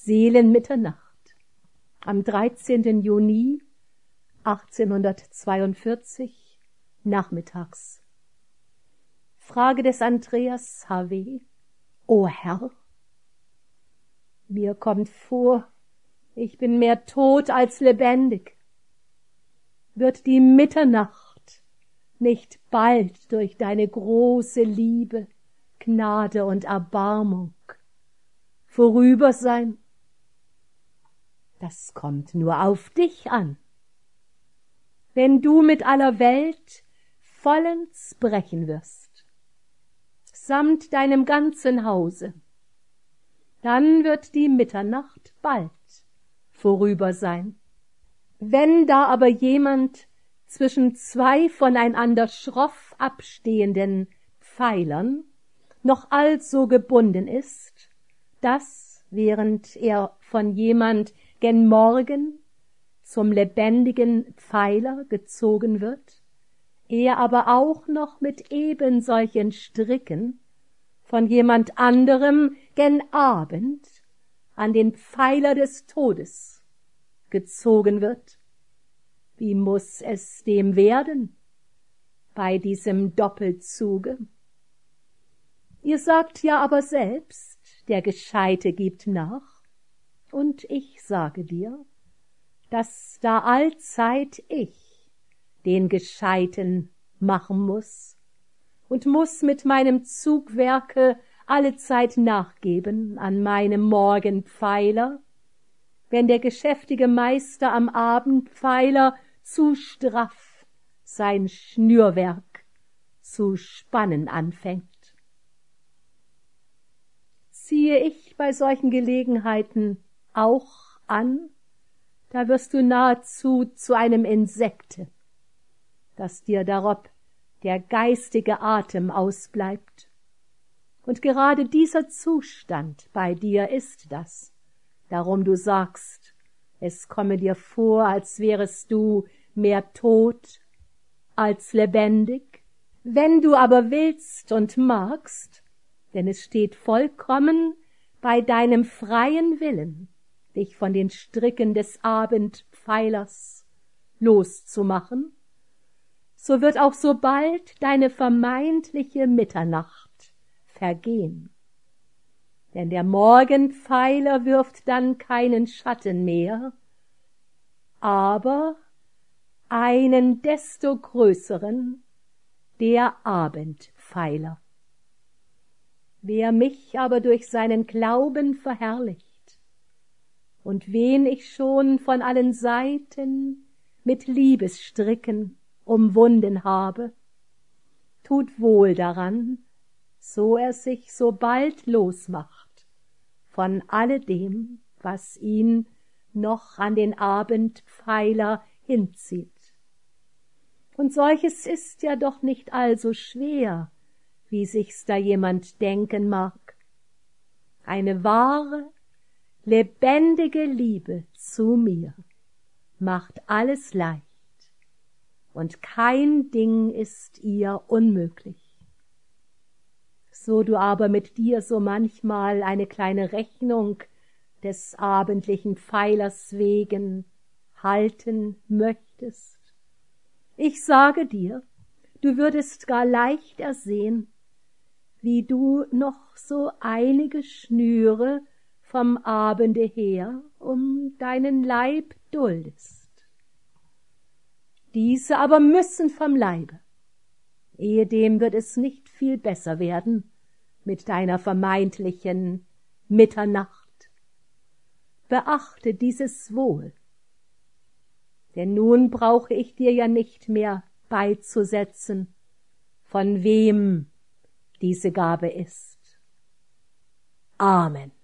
Seelenmitternacht am 13. Juni 1842 nachmittags. Frage des Andreas H.W. O Herr, mir kommt vor, ich bin mehr tot als lebendig. Wird die Mitternacht nicht bald durch deine große Liebe, Gnade und Erbarmung vorüber sein? Das kommt nur auf dich an. Wenn du mit aller Welt vollends brechen wirst, samt deinem ganzen Hause, dann wird die Mitternacht bald vorüber sein. Wenn da aber jemand zwischen zwei voneinander schroff abstehenden Pfeilern noch also gebunden ist, dass, während er von jemand gen Morgen zum lebendigen Pfeiler gezogen wird, er aber auch noch mit eben solchen Stricken von jemand anderem gen Abend an den Pfeiler des Todes gezogen wird. Wie muß es dem werden bei diesem Doppelzuge? Ihr sagt ja aber selbst, der Gescheite gibt nach, und ich sage dir, dass da allzeit ich den Gescheiten machen muß und muß mit meinem Zugwerke allezeit nachgeben an meinem Morgenpfeiler, wenn der geschäftige Meister am Abendpfeiler zu straff sein Schnürwerk zu spannen anfängt. Ziehe ich bei solchen Gelegenheiten auch an, da wirst du nahezu zu einem Insekte, dass dir darob der geistige Atem ausbleibt. Und gerade dieser Zustand bei dir ist das, darum du sagst, es komme dir vor, als wärest du mehr tot als lebendig. Wenn du aber willst und magst, denn es steht vollkommen bei deinem freien Willen, dich von den Stricken des Abendpfeilers loszumachen, so wird auch so bald deine vermeintliche Mitternacht vergehen. Denn der Morgenpfeiler wirft dann keinen Schatten mehr, aber einen desto größeren, der Abendpfeiler. Wer mich aber durch seinen Glauben verherrlicht und wen ich schon von allen Seiten mit Liebesstricken umwunden habe, tut wohl daran, so er sich so bald losmacht von alledem, was ihn noch an den Abendpfeiler hinzieht. Und solches ist ja doch nicht allso schwer, wie sich's da jemand denken mag. Eine wahre, lebendige Liebe zu mir macht alles leicht, und kein Ding ist ihr unmöglich. So du aber mit dir so manchmal eine kleine Rechnung des abendlichen Pfeilers wegen halten möchtest, ich sage dir, du würdest gar leicht ersehen, wie du noch so einige Schnüre vom Abende her um deinen Leib duldest. Diese aber müssen vom Leibe. Ehedem wird es nicht viel besser werden mit deiner vermeintlichen Mitternacht. Beachte dieses wohl, denn nun brauche ich dir ja nicht mehr beizusetzen, von wem diese Gabe ist. Amen.